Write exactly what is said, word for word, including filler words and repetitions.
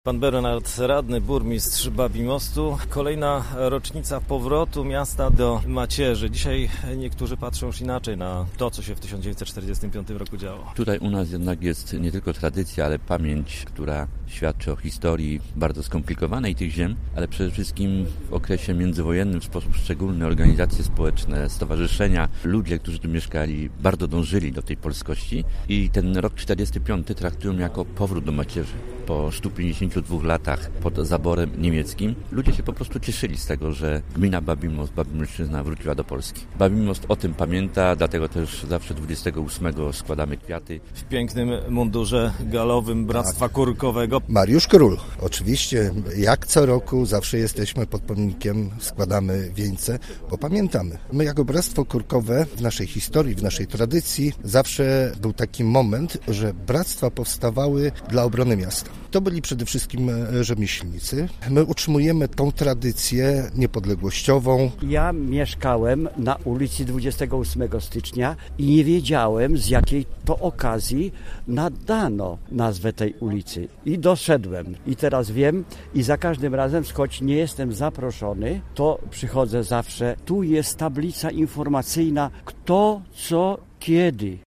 Pan Bernard Radny, burmistrz Babimostu. Kolejna rocznica powrotu miasta do macierzy. Dzisiaj niektórzy patrzą już inaczej na to, co się w tysiąc dziewięćset czterdziestym piątym roku działo. Tutaj u nas jednak jest nie tylko tradycja, ale pamięć, która świadczy o historii bardzo skomplikowanej tych ziem, ale przede wszystkim w okresie międzywojennym w sposób szczególny organizacje społeczne, stowarzyszenia, ludzie, którzy tu mieszkali, bardzo dążyli do tej polskości i ten rok czterdziesty piąty traktują jako powrót do macierzy. Po stu pięćdziesięciu dwóch latach pod zaborem niemieckim ludzie się po prostu cieszyli z tego, że gmina Babimost, Babimszczyzna wróciła do Polski. Babimost o tym pamięta, dlatego też zawsze dwudziestego ósmego składamy kwiaty. W pięknym mundurze galowym Bractwa tak. Kurkowego. Mariusz Król. Oczywiście, jak co roku zawsze jesteśmy pod pomnikiem, składamy wieńce, bo pamiętamy. My jako Bractwo Kurkowe w naszej historii, w naszej tradycji zawsze był taki moment, że bractwa powstawały dla obrony miasta. To byli przede wszystkim rzemieślnicy. My utrzymujemy tą tradycję niepodległościową. Ja mieszkałem na ulicy dwudziestego ósmego stycznia i nie wiedziałem, z jakiej to okazji nadano nazwę tej ulicy. I doszedłem. I teraz wiem i za każdym razem, choć nie jestem zaproszony, to przychodzę zawsze. Tu jest tablica informacyjna, kto, co, kiedy.